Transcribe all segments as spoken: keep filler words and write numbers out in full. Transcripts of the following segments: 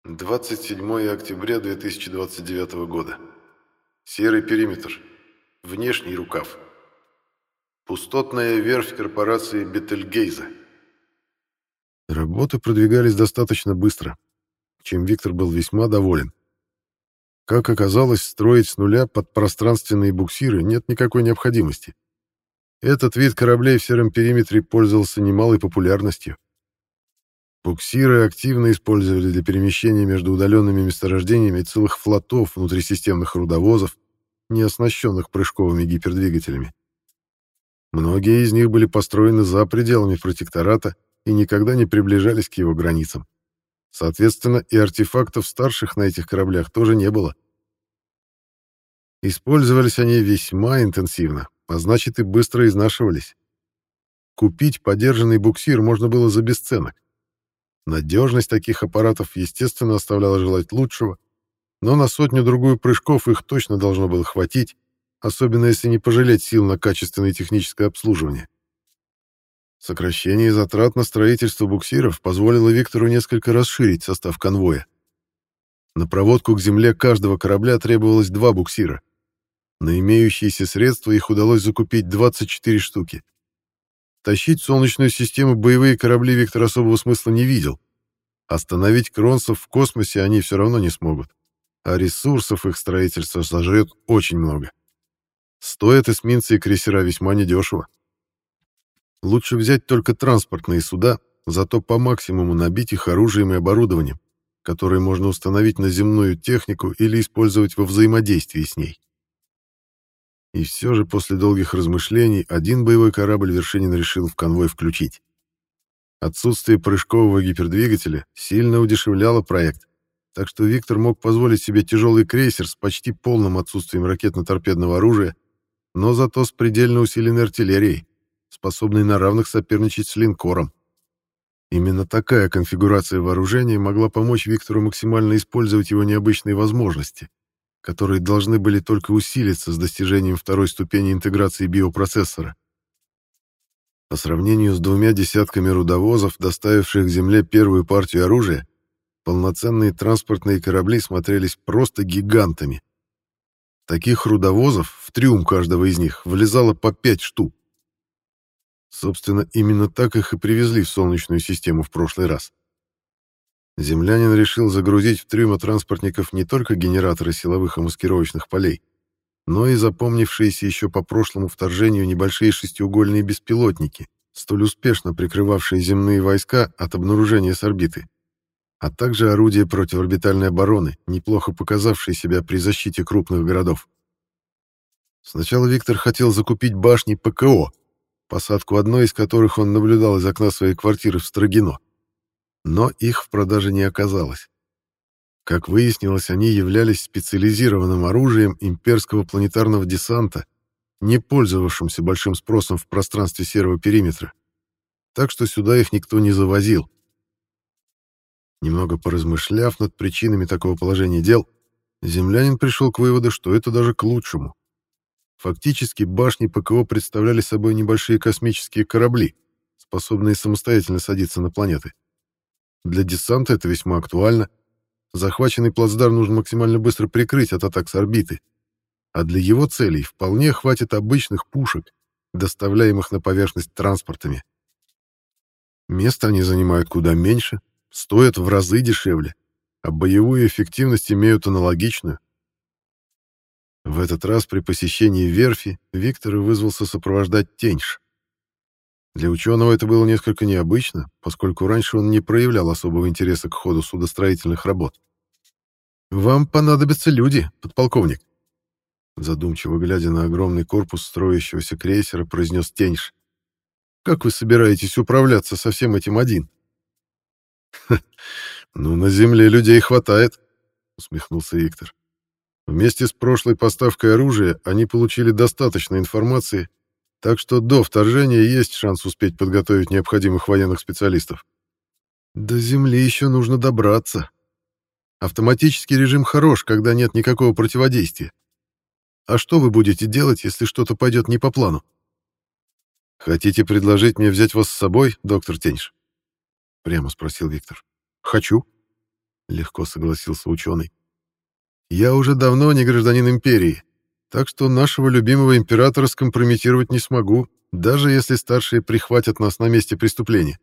двадцать седьмое октября две тысячи двадцать девятого года. Серый периметр. Внешний рукав. Пустотная верфь корпорации Бетельгейза. Работы продвигались достаточно быстро, чем Виктор был весьма доволен. Как оказалось, строить с нуля подпространственные буксиры нет никакой необходимости. Этот вид кораблей в сером периметре пользовался немалой популярностью. Буксиры активно использовали для перемещения между удаленными месторождениями целых флотов внутрисистемных рудовозов, не оснащенных прыжковыми гипердвигателями. Многие из них были построены за пределами протектората и никогда не приближались к его границам. Соответственно, и артефактов старших на этих кораблях тоже не было. Использовались они весьма интенсивно, а значит и быстро изнашивались. Купить подержанный буксир можно было за бесценок. Надежность таких аппаратов, естественно, оставляла желать лучшего, но на сотню-другую прыжков их точно должно было хватить, особенно если не пожалеть сил на качественное техническое обслуживание. Сокращение затрат на строительство буксиров позволило Виктору несколько расширить состав конвоя. На проводку к земле каждого корабля требовалось два буксира. На имеющиеся средства их удалось закупить двадцать четыре штуки. Тащить в Солнечную систему боевые корабли Виктор особого смысла не видел. Остановить кронцев в космосе они все равно не смогут, а ресурсов их строительство сожрет очень много. Стоят эсминцы и крейсера весьма недешево. Лучше взять только транспортные суда, зато по максимуму набить их оружием и оборудованием, которое можно установить на земную технику или использовать во взаимодействии с ней. И все же после долгих размышлений один боевой корабль Вершинин решил в конвой включить. Отсутствие прыжкового гипердвигателя сильно удешевляло проект, так что Виктор мог позволить себе тяжелый крейсер с почти полным отсутствием ракетно-торпедного оружия, но зато с предельно усиленной артиллерией, способной на равных соперничать с линкором. Именно такая конфигурация вооружения могла помочь Виктору максимально использовать его необычные возможности, которые должны были только усилиться с достижением второй ступени интеграции биопроцессора. По сравнению с двумя десятками рудовозов, доставивших к Земле первую партию оружия, полноценные транспортные корабли смотрелись просто гигантами. Таких рудовозов, в трюм каждого из них, влезало по пять штук. Собственно, именно так их и привезли в Солнечную систему в прошлый раз. Землянин решил загрузить в трюмы транспортников не только генераторы силовых и маскировочных полей, но и запомнившиеся еще по прошлому вторжению небольшие шестиугольные беспилотники, столь успешно прикрывавшие земные войска от обнаружения с орбиты, а также орудия противоорбитальной обороны, неплохо показавшие себя при защите крупных городов. Сначала Виктор хотел закупить башни ПКО, посадку одной из которых он наблюдал из окна своей квартиры в Строгино. Но их в продаже не оказалось. Как выяснилось, они являлись специализированным оружием имперского планетарного десанта, не пользовавшимся большим спросом в пространстве серого периметра. Так что сюда их никто не завозил. Немного поразмышляв над причинами такого положения дел, землянин пришел к выводу, что это даже к лучшему. Фактически башни ПКО представляли собой небольшие космические корабли, способные самостоятельно садиться на планеты. Для десанта это весьма актуально. Захваченный плацдарм нужно максимально быстро прикрыть от атак с орбиты. А для его целей вполне хватит обычных пушек, доставляемых на поверхность транспортами. Места они занимают куда меньше, стоят в разы дешевле, а боевую эффективность имеют аналогичную. В этот раз при посещении верфи Виктор вызвался сопровождать Теньш. Для ученого это было несколько необычно, поскольку раньше он не проявлял особого интереса к ходу судостроительных работ. «Вам понадобятся люди, подполковник», — задумчиво глядя на огромный корпус строящегося крейсера, произнес Теньш. «Как вы собираетесь управляться со всем этим один?» «Ну, на Земле людей хватает», — усмехнулся Виктор. «Вместе с прошлой поставкой оружия они получили достаточно информации, так что до вторжения есть шанс успеть подготовить необходимых военных специалистов. До Земли еще нужно добраться. Автоматический режим хорош, когда нет никакого противодействия. А что вы будете делать, если что-то пойдет не по плану?» «Хотите предложить мне взять вас с собой, доктор Теньш?» — прямо спросил Виктор. «Хочу». легко согласился ученый. Я уже давно не гражданин империи, так что нашего любимого императора скомпрометировать не смогу, даже если старшие прихватят нас на месте преступления.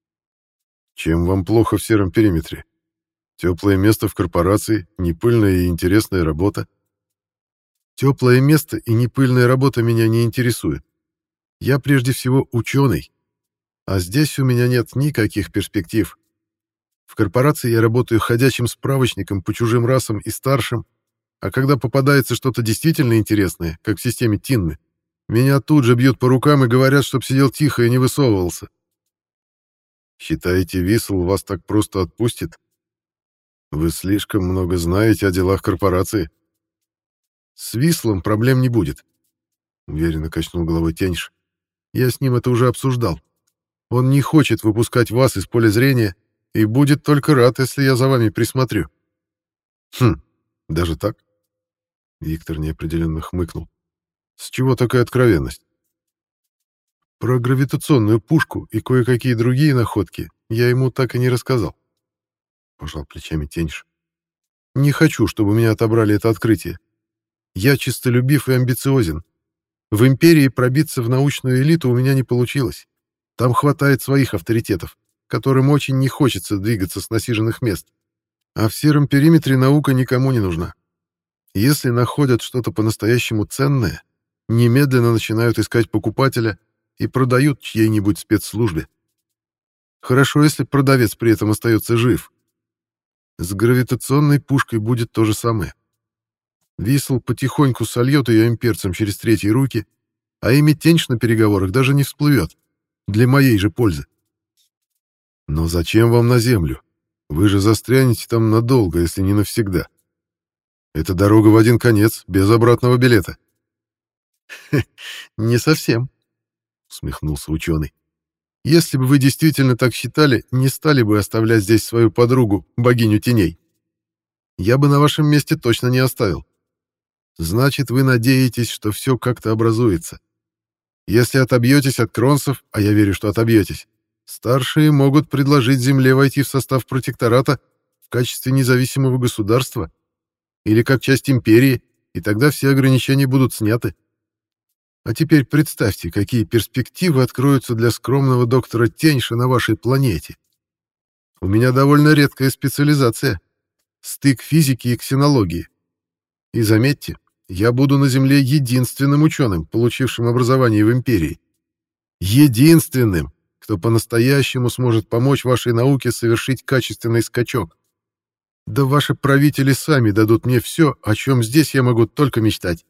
Чем вам плохо в сером периметре? Теплое место в корпорации, непыльная и интересная работа. Теплое место и непыльная работа меня не интересует. Я прежде всего ученый, а здесь у меня нет никаких перспектив. В корпорации я работаю ходячим справочником по чужим расам и старшим, а когда попадается что-то действительно интересное, как в системе Тинны, меня тут же бьют по рукам и говорят, чтоб сидел тихо и не высовывался. Считаете, Висл вас так просто отпустит? Вы слишком много знаете о делах корпорации. С Вислом проблем не будет, уверенно качнул головой Теньш. Я с ним это уже обсуждал. Он не хочет выпускать вас из поля зрения и будет только рад, если я за вами присмотрю. Хм, даже так? Виктор неопределенно хмыкнул. С чего такая откровенность? Про гравитационную пушку и кое-какие другие находки я ему так и не рассказал. Пожал плечами Теньш. Не хочу, чтобы у меня отобрали это открытие. Я чистолюбив и амбициозен. В империи пробиться в научную элиту у меня не получилось. Там хватает своих авторитетов, которым очень не хочется двигаться с насиженных мест. А в сером периметре наука никому не нужна. Если находят что-то по-настоящему ценное, немедленно начинают искать покупателя и продают чьей-нибудь спецслужбе. Хорошо, если продавец при этом остается жив. С гравитационной пушкой будет то же самое. Висл потихоньку сольет ее имперцам через третьи руки, а имя Теньш на переговорах даже не всплывет. Для моей же пользы. Но зачем вам на Землю? Вы же застрянете там надолго, если не навсегда. Это дорога в один конец, без обратного билета. Не совсем, усмехнулся ученый. Если бы вы действительно так считали, не стали бы оставлять здесь свою подругу, богиню теней. Я бы на вашем месте точно не оставил. Значит, вы надеетесь, что все как-то образуется. Если отобьетесь от кронсов, а я верю, что отобьетесь, старшие могут предложить Земле войти в состав протектората в качестве независимого государства или как часть империи, и тогда все ограничения будут сняты. А теперь представьте, какие перспективы откроются для скромного доктора Теньша на вашей планете. У меня довольно редкая специализация — стык физики и ксенологии. И заметьте, я буду на Земле единственным ученым, получившим образование в империи. Единственным, кто по-настоящему сможет помочь вашей науке совершить качественный скачок. Да ваши правители сами дадут мне все, о чем здесь я могу только мечтать.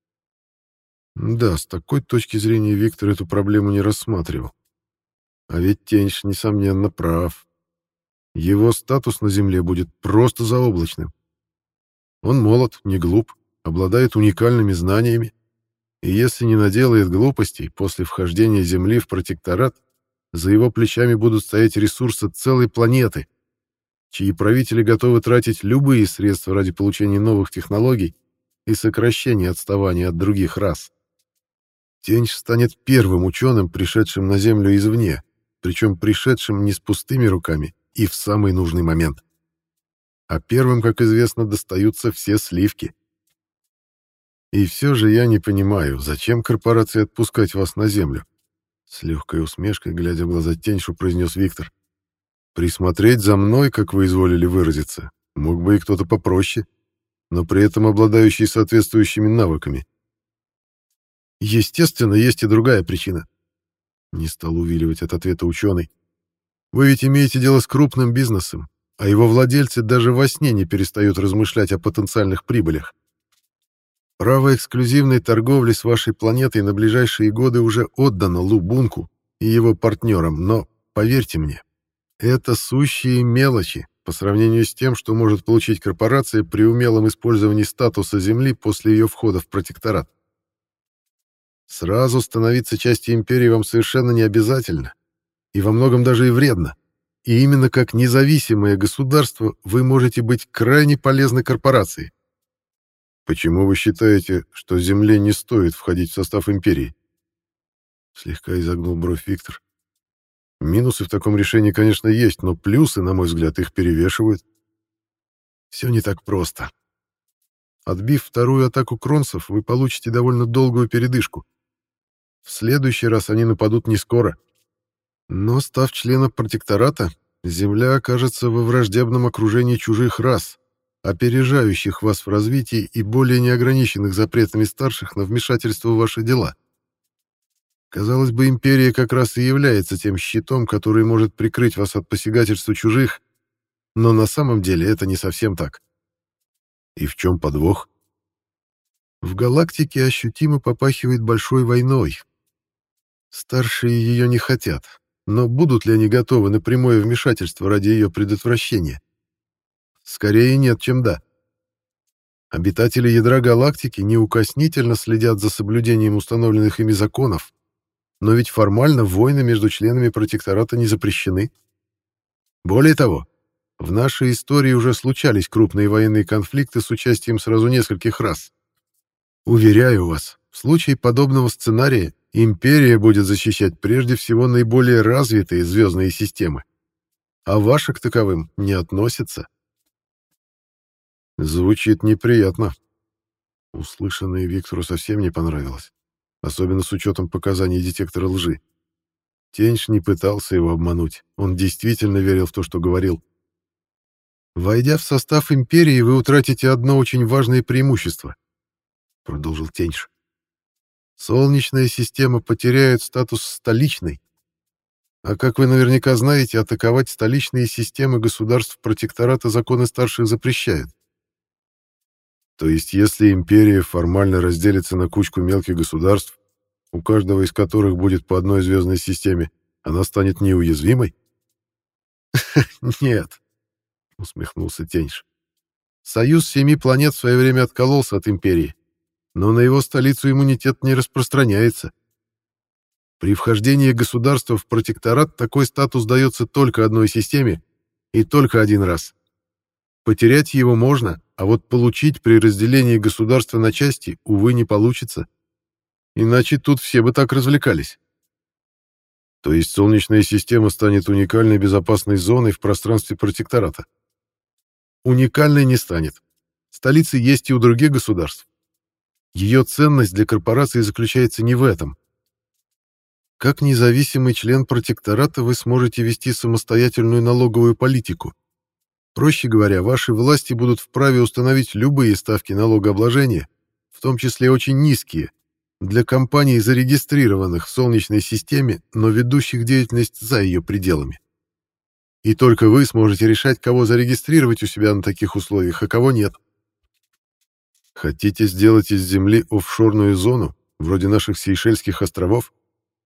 Да, с такой точки зрения Виктор эту проблему не рассматривал. А ведь Теньш, несомненно, прав. Его статус на Земле будет просто заоблачным. Он молод, не глуп, обладает уникальными знаниями, и если не наделает глупостей, после вхождения Земли в протекторат, за его плечами будут стоять ресурсы целой планеты, чьи правители готовы тратить любые средства ради получения новых технологий и сокращения отставания от других рас. Теньш станет первым ученым, пришедшим на Землю извне, причем пришедшим не с пустыми руками и в самый нужный момент. А первым, как известно, достаются все сливки. И все же я не понимаю, зачем корпорации отпускать вас на Землю? С легкой усмешкой, глядя в глаза Теньшу, произнес Виктор. Присмотреть за мной, как вы изволили выразиться, мог бы и кто-то попроще, но при этом обладающий соответствующими навыками. Естественно, есть и другая причина. Не стал увиливать от ответа ученый. Вы ведь имеете дело с крупным бизнесом, а его владельцы даже во сне не перестают размышлять о потенциальных прибылях. Право эксклюзивной торговли с вашей планетой на ближайшие годы уже отдано Лу Бунку и его партнерам, но, поверьте мне, это сущие мелочи по сравнению с тем, что может получить корпорация при умелом использовании статуса Земли после ее входа в протекторат. Сразу становиться частью империи вам совершенно не обязательно, и во многом даже и вредно. И именно как независимое государство вы можете быть крайне полезны корпорации. Почему вы считаете, что Земле не стоит входить в состав империи? Слегка изогнул бровь Виктор. Минусы в таком решении, конечно, есть, но плюсы, на мой взгляд, их перевешивают. Все не так просто. Отбив вторую атаку кронцев, вы получите довольно долгую передышку. В следующий раз они нападут не скоро. Но, став членом протектората, Земля окажется во враждебном окружении чужих рас, опережающих вас в развитии и более неограниченных запретами старших на вмешательство в ваши дела. Казалось бы, империя как раз и является тем щитом, который может прикрыть вас от посягательства чужих, но на самом деле это не совсем так. И в чем подвох? В галактике ощутимо попахивает большой войной. Старшие ее не хотят, но будут ли они готовы на прямое вмешательство ради ее предотвращения? Скорее нет, чем да. Обитатели ядра галактики неукоснительно следят за соблюдением установленных ими законов, но ведь формально войны между членами протектората не запрещены. Более того, в нашей истории уже случались крупные военные конфликты с участием сразу нескольких рас. Уверяю вас, в случае подобного сценария империя будет защищать прежде всего наиболее развитые звездные системы, а ваша к таковым не относится. Звучит неприятно. Услышанное Виктору совсем не понравилось, особенно с учетом показаний детектора лжи. Теньш не пытался его обмануть, он действительно верил в то, что говорил. «Войдя в состав империи, вы утратите одно очень важное преимущество», — продолжил Теньш. «Солнечная система потеряет статус столичной, а, как вы наверняка знаете, атаковать столичные системы государств протектората законы старших запрещают. То есть, если империя формально разделится на кучку мелких государств, у каждого из которых будет по одной звездной системе, она станет неуязвимой?» «Нет», — усмехнулся Теньш. «Союз семи планет в свое время откололся от империи, но на его столицу иммунитет не распространяется. При вхождении государства в протекторат такой статус дается только одной системе и только один раз. Потерять его можно, а вот получить при разделении государства на части, увы, не получится. Иначе тут все бы так развлекались». То есть Солнечная система станет уникальной безопасной зоной в пространстве протектората? Уникальной не станет. Столицы есть и у других государств. Ее ценность для корпорации заключается не в этом. Как независимый член протектората вы сможете вести самостоятельную налоговую политику. Проще говоря, ваши власти будут вправе установить любые ставки налогообложения, в том числе очень низкие, для компаний, зарегистрированных в Солнечной системе, но ведущих деятельность за ее пределами. И только вы сможете решать, кого зарегистрировать у себя на таких условиях, а кого нет. Хотите сделать из Земли офшорную зону, вроде наших Сейшельских островов?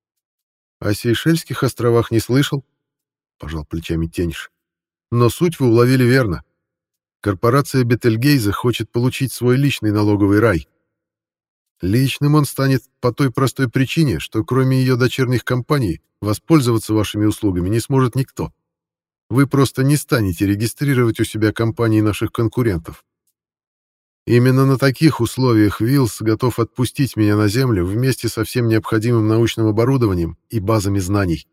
О Сейшельских островах не слышал, пожал плечами Теньш. Но суть вы уловили верно. Корпорация Бетельгейза хочет получить свой личный налоговый рай. Личным он станет по той простой причине, что кроме ее дочерних компаний воспользоваться вашими услугами не сможет никто. Вы просто не станете регистрировать у себя компании наших конкурентов. Именно на таких условиях Виллс готов отпустить меня на Землю вместе со всем необходимым научным оборудованием и базами знаний.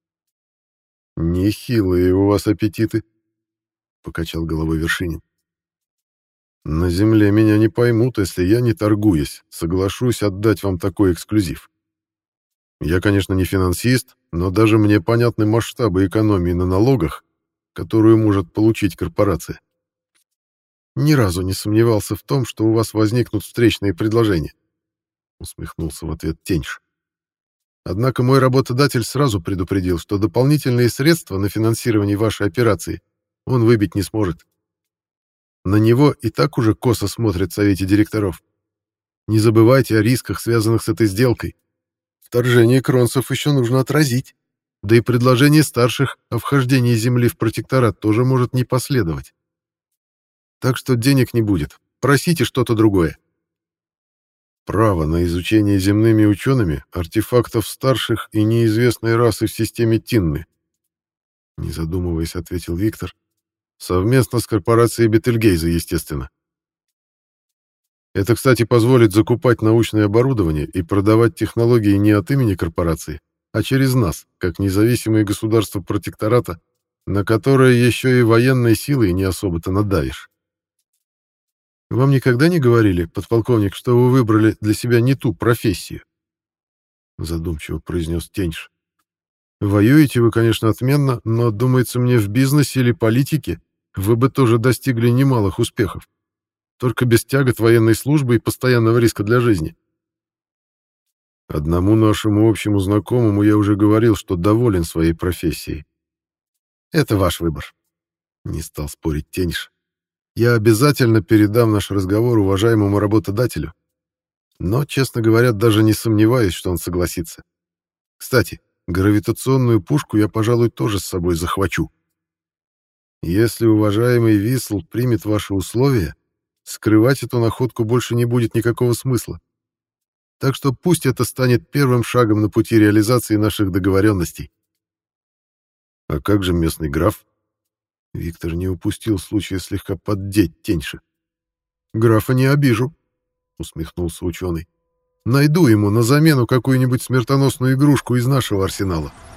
«Нехилые у вас аппетиты», — покачал головой Вершинин. «На Земле меня не поймут, если я, не торгуясь, соглашусь отдать вам такой эксклюзив. Я, конечно, не финансист, но даже мне понятны масштабы экономии на налогах, которую может получить корпорация. Ни разу не сомневался в том, что у вас возникнут встречные предложения», — усмехнулся в ответ Теньш. «Однако мой работодатель сразу предупредил, что дополнительные средства на финансирование вашей операции он выбить не сможет. На него и так уже косо смотрят в совете директоров. Не забывайте о рисках, связанных с этой сделкой. Вторжение кронцев еще нужно отразить. Да и предложение старших о вхождении Земли в протекторат тоже может не последовать. Так что денег не будет. Просите что-то другое». «Право на изучение земными учеными артефактов старших и неизвестной расы в системе Тинны», — не задумываясь, ответил Виктор. «Совместно с корпорацией Бетельгейза, естественно. Это, кстати, позволит закупать научное оборудование и продавать технологии не от имени корпорации, а через нас, как независимые государства протектората, на которое еще и военной силой не особо-то надавишь. Вам никогда не говорили, подполковник, что вы выбрали для себя не ту профессию? Задумчиво произнес Теньш. Воюете вы, конечно, отменно, но, думается мне, в бизнесе или политике вы бы тоже достигли немалых успехов. Только без тягот военной службы и постоянного риска для жизни. Одному нашему общему знакомому я уже говорил, что доволен своей профессией. Это ваш выбор. Не стал спорить Теньш. Я обязательно передам наш разговор уважаемому работодателю. Но, честно говоря, даже не сомневаюсь, что он согласится. Кстати, гравитационную пушку я, пожалуй, тоже с собой захвачу. Если уважаемый Висл примет ваши условия, скрывать эту находку больше не будет никакого смысла. Так что пусть это станет первым шагом на пути реализации наших договоренностей. А как же местный граф? Виктор не упустил случая слегка поддеть Теньша. «Графа не обижу», — усмехнулся ученый. «Найду ему на замену какую-нибудь смертоносную игрушку из нашего арсенала».